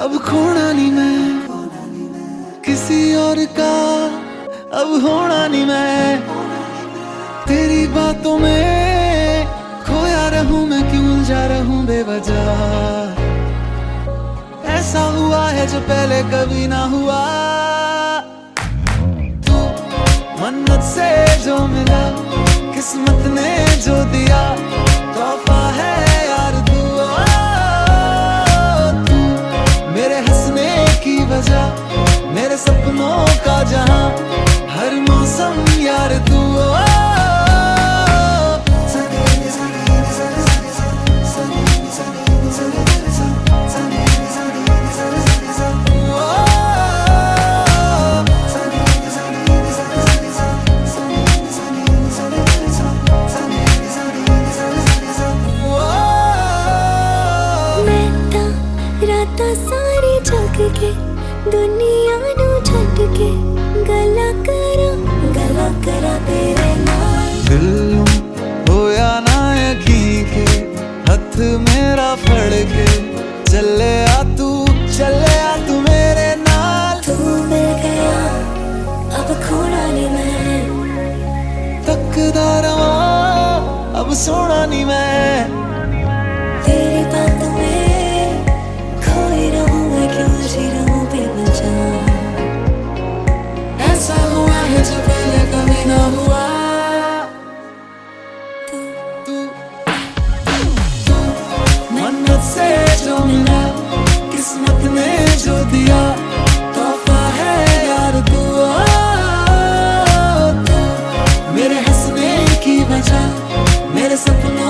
अब खोना नहीं मैं किसी और का, अब होना नहीं मैं तेरी बातों में खोया रहूं मैं, क्यों उलझा रहूं बेवजह। ऐसा हुआ है जो पहले कभी ना हुआ, तू मन्नत से जो मिला, किस्मत ने जो दिया, तोहफा है यार तू। तू मेरे हंसने की वजह, मेरे सपनों का जहां, हर मौसम यार तू। राता सारी जग के दुनिया नू छड्ड के गला करा तेरे नाल। दिल नू होया ना यकीन के हथ मेरा फड़ के चले आ तू मेरे नाल। तू मिल गया अब खोना नहीं मैं, तकदा रवा अब सोना नहीं मैं तेरी बातों में खोई रहूं मैं, क्यों जी रहूं बेवजह। ऐसा हुआ है जो पहले कभी ना हुआ, तू मन्नत से जो मिला, किस्मत ने जो दिया, तोहफा है यार तू। तू मेरे हंसने की वजह, मेरे सपने